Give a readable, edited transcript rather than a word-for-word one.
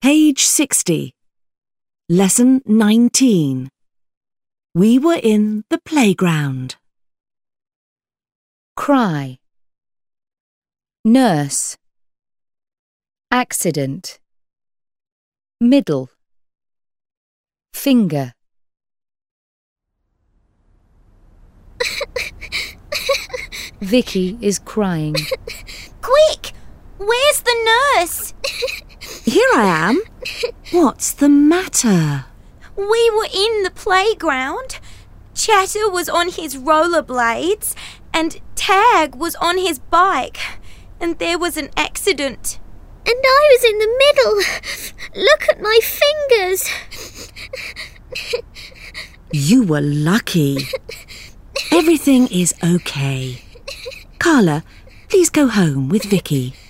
Page 60. Lesson 19. We were in the playground. Cry. Nurse. Accident. Middle. Finger. Vicky is crying. Quick! Where's the nurse? Here I am. What's the matter? We were in the playground. Chatter was on his rollerblades and Tag was on his bike. And there was an accident. And I was in the middle. Look at my fingers. You were lucky. Everything is okay. Carla, please go home with Vicky.